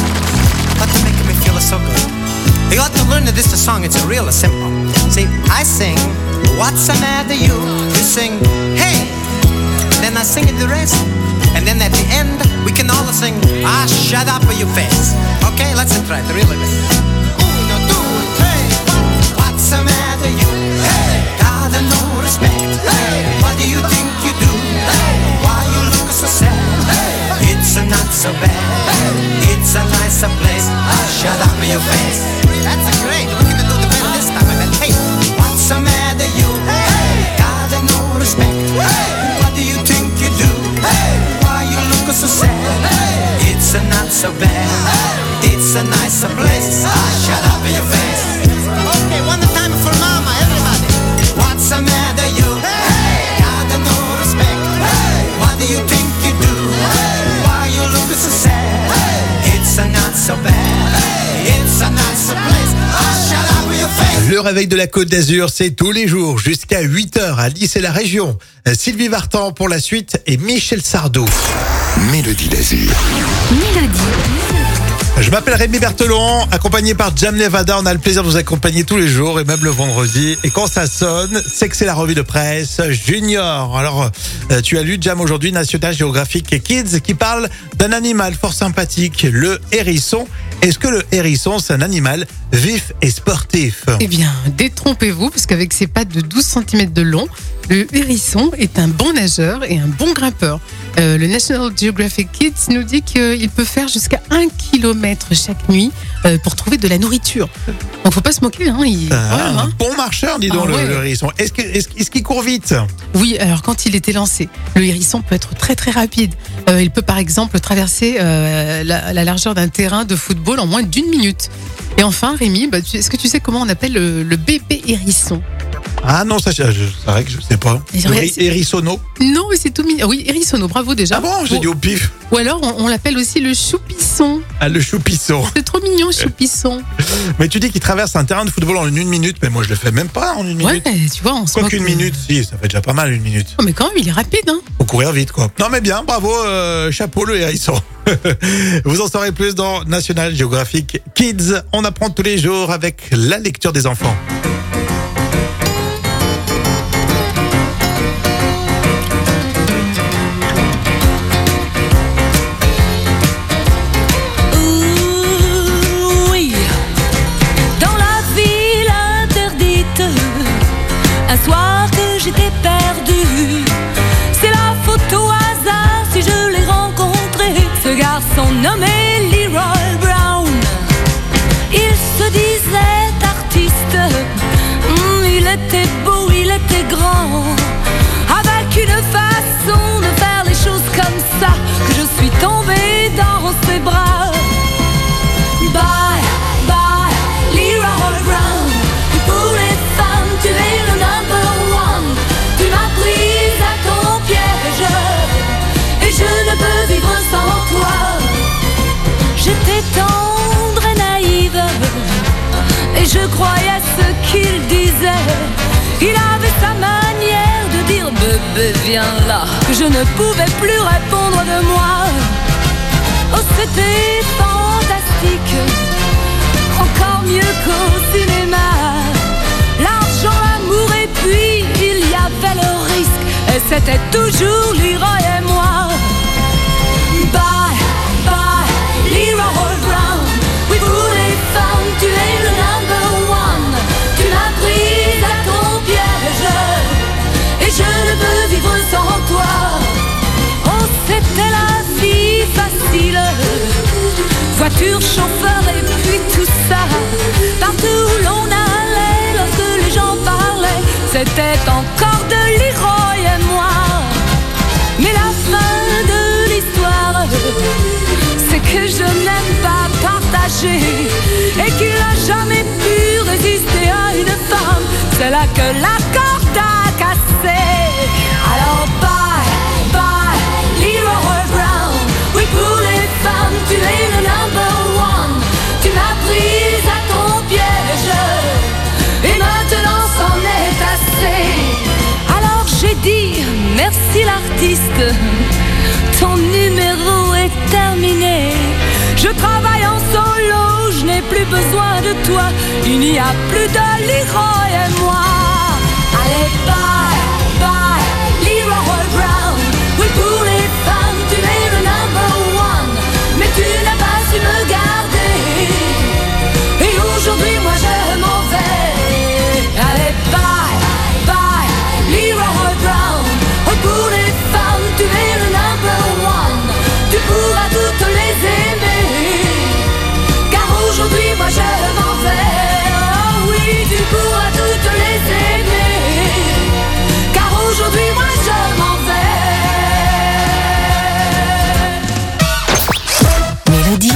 But to make me feel so good. You ought to learn this song, it's real simple. See, I sing, what's the matter you? You sing, hey. Then I sing it the rest. And then at the end, we can all sing, ah, shut up your face. Okay, let's try it really big. Uno, due, tre, what's the matter you? Hey, got no respect. Hey, what do you think you do? Hey, why you look so sad? Hey, it's not so bad. It's a nicer place. Ah, shut up your face. That's great. We're gonna do the better this time. I bet. Hey, what's the matter you? Hey, got no respect. Hey, what do you think you do? Hey, why you look so sad? Hey, it's not so bad. It's a nicer place. Ah, shut up your face. Okay, one time for mama, everybody. What's the matter you? Hey, got no respect. Hey, what do you think you do? Hey, why you look so sad? Hey, it's not so bad. It's a nicer place. Ah, shut up your face. Le réveil de la Côte d'Azur, c'est tous les jours jusqu'à huit heures à Nice et la région. Sylvie Vartan pour la suite et Michel Sardou. Mélodie d'Azur. Mélodie. Je m'appelle Rémi Berthelon, accompagné par Jam Nevada. On a le plaisir de vous accompagner tous les jours et même le vendredi. Et quand ça sonne, c'est que c'est la revue de presse Junior. Alors, euh, tu as lu Jam aujourd'hui, National Geographic Kids, qui parle d'un animal fort sympathique, le hérisson. Est-ce que le hérisson, c'est un animal vif et sportif? Eh bien, détrompez-vous, parce qu'avec ses pattes de douze centimètres de long, le hérisson est un bon nageur et un bon grimpeur. Euh, le National Geographic Kids nous dit qu'il peut faire jusqu'à un kilomètre chaque nuit euh, pour trouver de la nourriture. Donc faut pas se moquer. Hein, il... Ah, ouais, hein. Un bon marcheur, dis donc, Ah, le, ouais. le hérisson. Est-ce que- est-ce est-ce qu'il court vite? Oui, alors quand il est élancé, le hérisson peut être très très rapide. Euh, il peut par exemple traverser euh, la, la largeur d'un terrain de football en moins d'une minute. Et enfin, Rémi, bah, tu- est-ce que tu sais comment on appelle le, le bébé hérisson? Ah non, ça, je- je- c'est vrai que je sais pas. Et Le ouais, héri- c'est- Hérissono. Non, mais c'est tout mignon. Oui, hérissono, bravo déjà. Ah bon, j'ai Ou- dit au pif. Ou alors on, on l'appelle aussi le choupisson. Ah, le choupisson. C'est trop mignon, choupisson. Mais tu dis qu'il traverse un terrain de football en une minute, mais moi je le fais même pas en une Ouais, minute. tu vois, on se Quoi moque. qu'une minute, si, ça fait déjà pas mal une minute. Oh, mais quand même, il est rapide, hein. Faut courir vite, quoi. Non, mais bien, bravo, euh, chapeau le hérisson. Vous en saurez plus dans National Geographic Kids. On apprend tous les jours avec la lecture des enfants. Oui. Dans la garçon nommé Leroy Brown. Il se disait artiste, mmh, il était beau, il était grand, avec une façon de faire les choses comme ça, que je suis tombée dans ses bras. Bye, bye, Leroy Brown. Pour les femmes, tu es le number one. Tu m'as prise à ton piège, et je ne peux vivre sans toi. J'étais tendre et naïve, et je croyais ce qu'il disait. Il avait sa manière de dire bébé viens là, que je ne pouvais plus répondre de moi. Oh c'était fantastique, encore mieux qu'au cinéma. L'argent, l'amour et puis il y avait le risque, et c'était toujours Leroy et moi. Bye, bye, Leroy Brown. Oui pour les femmes tu es le number one. Tu m'as prise à ton piège, et je ne peux vivre sans toi. Oh c'était la vie facile, voiture, chauffeur et puis tout ça. Partout où l'on allait, lorsque les gens parlaient, c'était encore de Leroy et moi. Mais la fin de l'histoire, c'est que je n'aime pas partager, et qu'il n'a jamais pu résister à une femme. C'est là que la corde a cassé. Alors bye, bye, Leroy Brown. Oui pour les femmes, tu es le number one. Tu m'as prise à ton piège, et maintenant c'en est assez. Alors j'ai dit merci l'artiste, ton numéro est terminé. Je travaille en solo, je n'ai plus besoin de toi. Il n'y a plus de Leroy et moi. Allez bye, bye, Leroy Brown. Oui pour les femmes, tu es le number one. Mais tu n'as pas su me garder, et aujourd'hui moi je m'en vais. Allez bye, bye, Leroy Brown. Oh pour les femmes tu es le number one. Tu pourras toutes les aimer, car aujourd'hui moi je m'en vais. Oh oui tu pourras toutes les aimer, car aujourd'hui moi je m'en vais. Mélodie.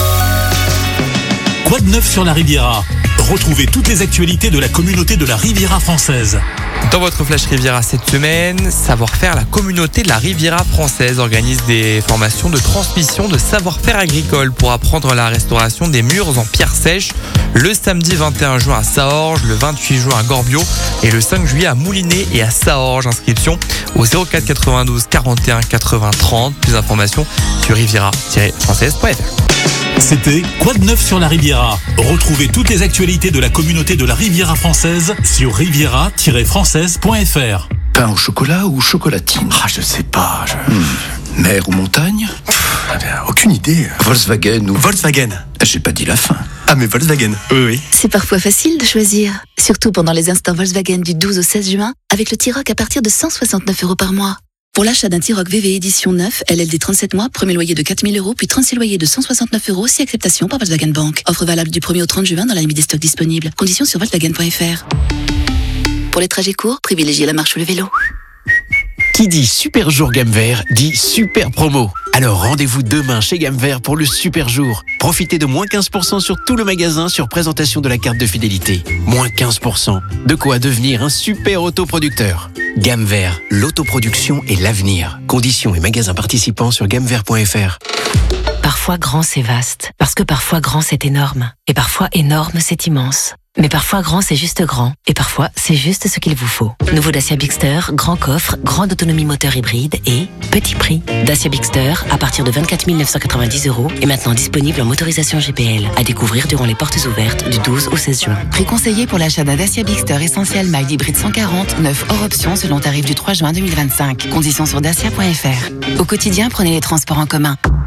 Quoi de neuf sur la Riviera? Retrouvez toutes les actualités de la communauté de la Riviera française. Dans votre Flash Riviera cette semaine, Savoir-faire, la communauté de la Riviera française organise des formations de transmission de savoir-faire agricole pour apprendre la restauration des murs en pierre sèche le samedi vingt et un juin à Saorge, le vingt-huit juin à Gorbio et le cinq juillet à Moulinet et à Saorge. Inscription au zéro quatre quatre-vingt-douze quarante et un quatre-vingts trente. Plus d'informations sur riviera tiret française point f r. C'était Quoi de neuf sur la Riviera? Retrouvez toutes les actualités de la communauté de la Riviera française sur riviera tiret française point f r. Pain au chocolat ou chocolatine? Ah, je sais pas. Je... Hmm. Mer ou montagne? Pff, aucune idée. Volkswagen ou... Volkswagen. J'ai pas dit la fin. Ah, mais Volkswagen. Oui, oui. C'est parfois facile de choisir. Surtout pendant les instants Volkswagen du douze au seize juin, avec le T-Roc à partir de cent soixante-neuf euros par mois. Pour l'achat d'un T-Roc V V édition neuf, L L D trente-sept mois, premier loyer de quatre mille euros, puis trente-six loyers de cent soixante-neuf euros, si acceptation par Volkswagen Bank. Offre valable du premier au trente juin dans la limite des stocks disponibles. Conditions sur volkswagen point f r. Pour les trajets courts, privilégiez la marche ou le vélo. Qui dit super jour gamme vert dit super promo. Alors rendez-vous demain chez Gamme Vert pour le super jour. Profitez de moins quinze pour cent sur tout le magasin sur présentation de la carte de fidélité. Moins quinze pour cent. De quoi devenir un super autoproducteur. Gamme Vert, l'autoproduction et l'avenir. Conditions et magasins participants sur gamme vert point f r. Parfois grand c'est vaste, parce que parfois grand c'est énorme, et parfois énorme c'est immense. Mais parfois grand c'est juste grand, et parfois c'est juste ce qu'il vous faut. Nouveau Dacia Bigster, grand coffre, grande autonomie moteur hybride et petit prix. Dacia Bigster à partir de vingt-quatre mille neuf cent quatre-vingt-dix euros est maintenant disponible en motorisation G P L, à découvrir durant les portes ouvertes du douze au seize juin. Prix conseillé pour l'achat d'un Dacia Bigster Essentiel Mild Hybride cent quarante, neuf hors option selon tarif du trois juin deux mille vingt-cinq. Conditions sur dacia point f r. Au quotidien, prenez les transports en commun.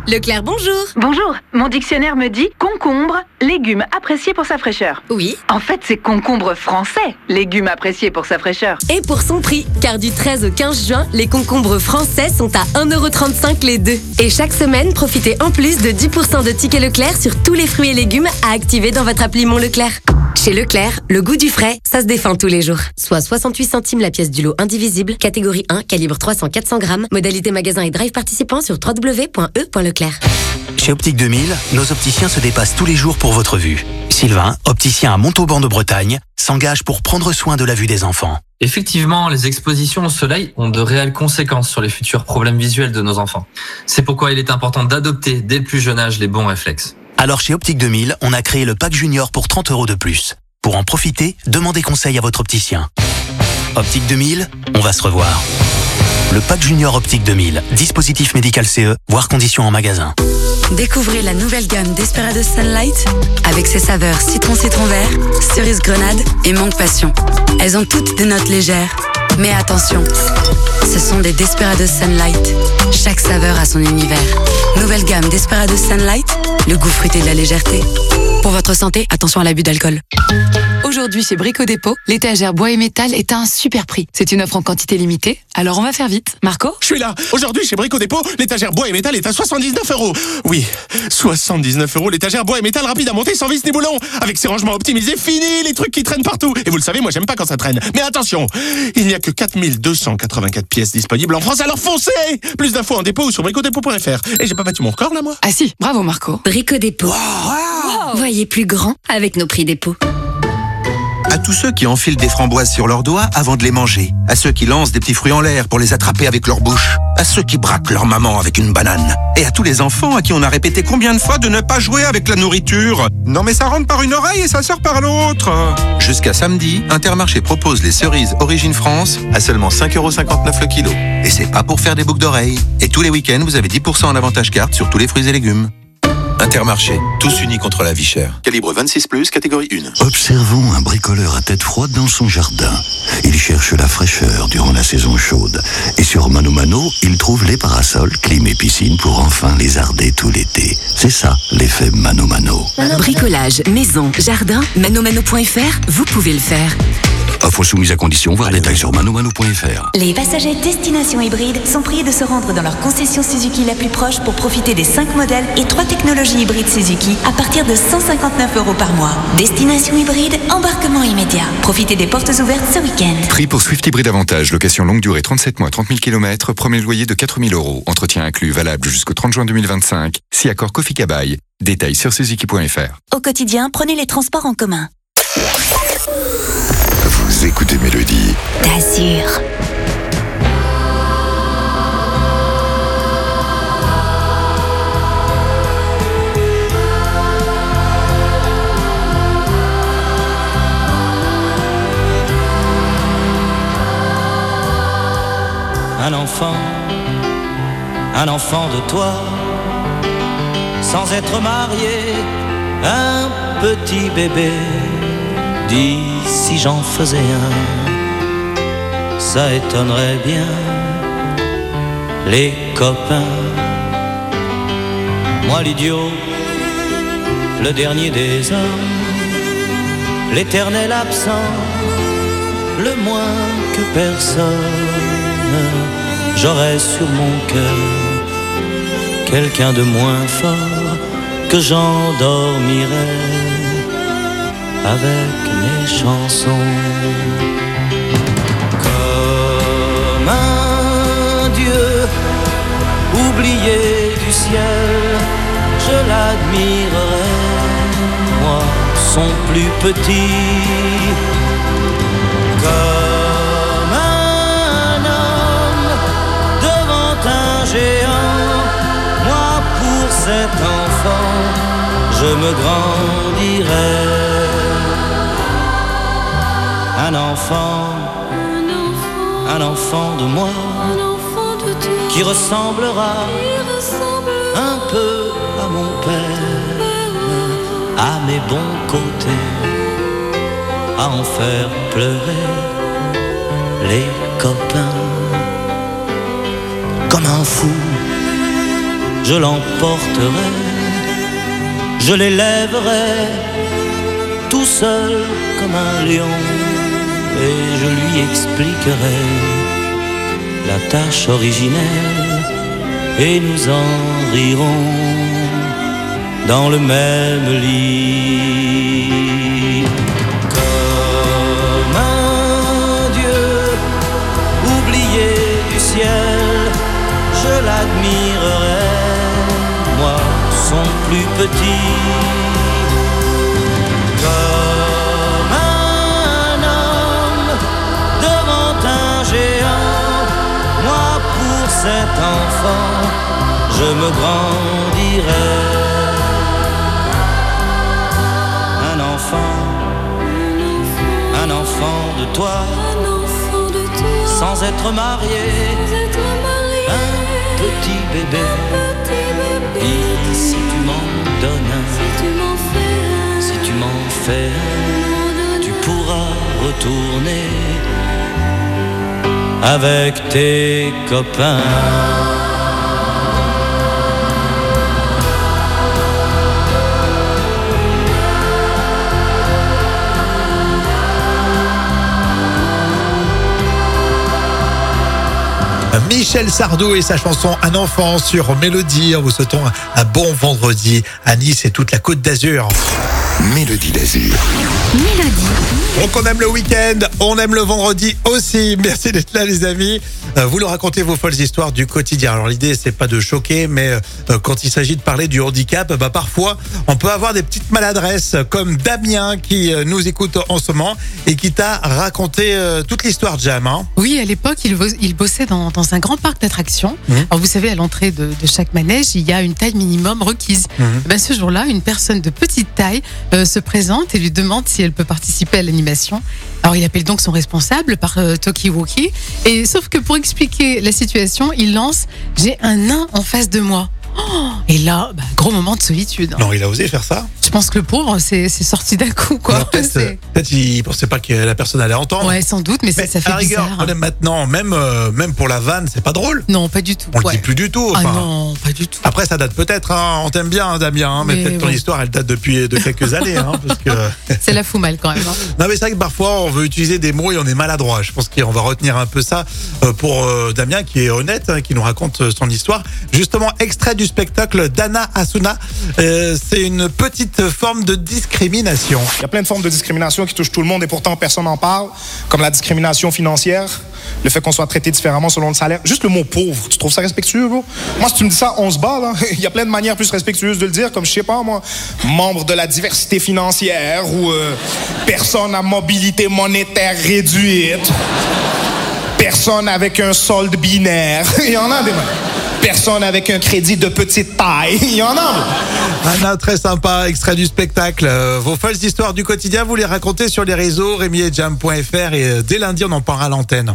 Leclerc, bonjour. Bonjour, mon dictionnaire me dit concombre, légume apprécié pour sa fraîcheur. Oui. En fait, c'est concombre français, légume apprécié pour sa fraîcheur. Et pour son prix, car du treize au quinze juin, les concombres français sont à un euro trente-cinq les deux. Et chaque semaine, profitez en plus de dix pour cent de tickets Leclerc sur tous les fruits et légumes à activer dans votre appli Mon Leclerc. Chez Leclerc, le goût du frais, ça se défend tous les jours. Soit soixante-huit centimes la pièce du lot indivisible, catégorie un, calibre trois cents à quatre cents grammes, modalité magasin et drive participant sur w w w point e point leclerc. Chez Optique deux mille, nos opticiens se dépassent tous les jours pour votre vue. Sylvain, opticien à Montauban de Bretagne, s'engage pour prendre soin de la vue des enfants. Effectivement, les expositions au soleil ont de réelles conséquences sur les futurs problèmes visuels de nos enfants. C'est pourquoi il est important d'adopter dès le plus jeune âge les bons réflexes. Alors chez Optique deux mille, on a créé le pack junior pour trente euros de plus. Pour en profiter, demandez conseil à votre opticien. Optique deux mille, on va se revoir. Le pack junior Optique deux mille, dispositif médical C E, voire conditions en magasin. Découvrez la nouvelle gamme Desperados Sunlight avec ses saveurs citron-citron vert, cerise grenade et mangue passion. Elles ont toutes des notes légères. Mais attention, ce sont des Desperados Sunlight. Chaque saveur a son univers. Nouvelle gamme Desperados Sunlight, le goût fruité de la légèreté. Pour votre santé, attention à l'abus d'alcool. Aujourd'hui, chez Brico Dépôt, l'étagère bois et métal est à un super prix. C'est une offre en quantité limitée, alors on va faire vite. Marco ? Je suis là. Aujourd'hui, chez Brico Dépôt, l'étagère bois et métal est à soixante-dix-neuf euros. Oui, soixante-dix-neuf euros, l'étagère bois et métal rapide à monter sans vis ni boulon. Avec ses rangements optimisés, fini les trucs qui traînent partout. Et vous le savez, moi j'aime pas quand ça traîne. Mais attention, il n'y a que quatre mille deux cent quatre-vingt-quatre pièces disponibles en France, alors foncez. Plus d'infos en dépôt ou sur bricodépôt point f r. Et j'ai pas battu mon record là, moi ? Ah si, bravo Marco. Brico Dépôt. Wow. Voyez plus grand avec nos prix dépôt. À tous ceux qui enfilent des framboises sur leurs doigts avant de les manger. À ceux qui lancent des petits fruits en l'air pour les attraper avec leur bouche. À ceux qui braquent leur maman avec une banane. Et à tous les enfants à qui on a répété combien de fois de ne pas jouer avec la nourriture. Non mais ça rentre par une oreille et ça sort par l'autre. Jusqu'à samedi, Intermarché propose les cerises Origine France à seulement cinq euros cinquante-neuf le kilo. Et c'est pas pour faire des boucles d'oreilles. Et tous les week-ends, vous avez dix pour cent en avantage carte sur tous les fruits et légumes. Intermarché, tous unis contre la vie chère. Calibre vingt-six plus, catégorie un. Observons un bricoleur à tête froide dans son jardin. Il cherche la fraîcheur durant la saison chaude. Et sur Mano Mano, il trouve les parasols, clim et piscine pour enfin lézarder tout l'été. C'est ça, l'effet Mano Mano. Bricolage, maison, jardin, manomano point f r, vous pouvez le faire. Offre soumise à condition, voir détails sur manomano point f r. Les passagers destination hybride sont priés de se rendre dans leur concession Suzuki la plus proche pour profiter des cinq modèles et trois technologies hybrides Suzuki à partir de cent cinquante-neuf euros par mois. Destination hybride, embarquement immédiat. Profitez des portes ouvertes ce week-end. Prix pour Swift Hybride Avantage, location longue durée trente-sept mois, trente mille kilomètres, premier loyer de quatre mille euros. Entretien inclus, valable jusqu'au trente juin deux mille vingt-cinq. Si accord Kofi Kabaï. Détails sur suzuki point f r. Au quotidien, prenez les transports en commun. Vous écoutez Mélodie. D'Azur. Un enfant, un enfant de toi, sans être marié, un petit bébé. Dis si j'en faisais un, ça étonnerait bien les copains. Moi l'idiot, le dernier des hommes, l'éternel absent, le moins que personne. J'aurais sur mon cœur quelqu'un de moins fort que j'endormirais avec mes chansons. Comme un dieu oublié du ciel, je l'admirerai, moi son plus petit. Comme un homme devant un géant, moi pour cet enfant je me grandirai. Un enfant, un enfant de moi, qui ressemblera un peu à mon père, à mes bons côtés, à en faire pleurer les copains. Comme un fou, je l'emporterai, je l'élèverai tout seul comme un lion, et je lui expliquerai la tâche originelle, et nous en rirons dans le même lit. Comme un dieu oublié du ciel, je l'admirerai, moi son plus petit. Comme un homme devant un géant, moi pour cet enfant, je me grandirai. Un enfant, un enfant de toi, sans être marié, un petit bébé. Et si tu m'en donnes, si tu m'en fais, tu pourras retourner avec tes copains. Michel Sardou et sa chanson Un enfant sur Mélodie. En vous souhaitant un bon vendredi à Nice et toute la Côte d'Azur. Mélodie d'Azur. Mélodie. Donc on aime le week-end, on aime le vendredi aussi. Merci d'être là les amis. Vous nous racontez vos folles histoires du quotidien. Alors l'idée c'est pas de choquer, mais quand il s'agit de parler du handicap, bah parfois on peut avoir des petites maladresses, comme Damien qui nous écoute en ce moment et qui t'a raconté toute l'histoire de Jam. Hein. Oui, à l'époque il, il bossait dans, dans un grand parc d'attractions. Mmh. Alors vous savez, à l'entrée de, de chaque manège, il y a une taille minimum requise. Mmh. Et ben, ce jour-là, une personne de petite taille euh, se présente et lui demande si elle peut participer à l'animation. Alors il appelle donc son responsable par euh, talkie-walkie, et sauf que pour expliquer la situation, il lance « J'ai un nain en face de moi ». Oh, et là, bah, gros moment de solitude. Non, il a osé faire ça. Je pense que le pauvre, c'est, c'est sorti d'un coup, quoi. Non, peut-être, c'est... peut-être il pensait pas que la personne allait entendre. Ouais, sans doute, mais, mais ça, ça fait rigueur, bizarre. On aime maintenant, même, euh, même pour la vanne, c'est pas drôle. Non, pas du tout. On ouais. le dit plus du tout. Enfin. Ah non, pas du tout. Après, ça date peut-être, hein, on t'aime bien, hein, Damien, hein, mais, mais peut-être ton ouais. histoire, elle date depuis de quelques années. Hein, parce que... C'est la fout mal quand même. Hein. Non, mais c'est vrai que parfois, on veut utiliser des mots et on est maladroit. Je pense qu'on va retenir un peu ça pour euh, Damien, qui est honnête, hein, qui nous raconte son histoire. Justement, extrait du spectacle d'Anna Asuna. Euh, c'est une petite forme de discrimination. Il y a plein de formes de discrimination qui touchent tout le monde et pourtant personne n'en parle, comme la discrimination financière, le fait qu'on soit traité différemment selon le salaire. Juste le mot pauvre, tu trouves ça respectueux, bro? Moi, si tu me dis ça, on se bat, là. Il y a plein de manières plus respectueuses de le dire, comme, je sais pas, moi, membre de la diversité financière ou euh, personne à mobilité monétaire réduite, personne avec un solde binaire. Il y en a des personne avec un crédit de petite taille. Il y en a. Anna, très sympa, extrait du spectacle. Euh, vos folles histoires du quotidien, vous les racontez sur les réseaux rémi et jam point f r, et euh, dès lundi, on en parlera à l'antenne.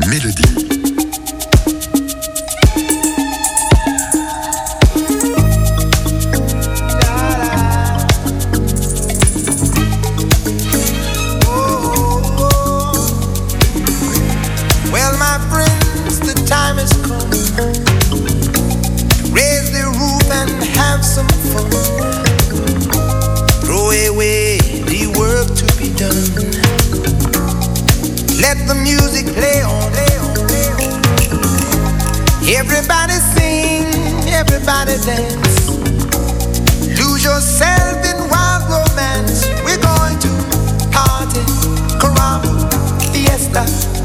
Mélodie. Well, my friends, the time has come. Raise the roof and have some fun. Throw away the work to be done. Let the music play on. Everybody sing, everybody dance. Lose yourself in wild romance. We're going to party, caramba, fiesta.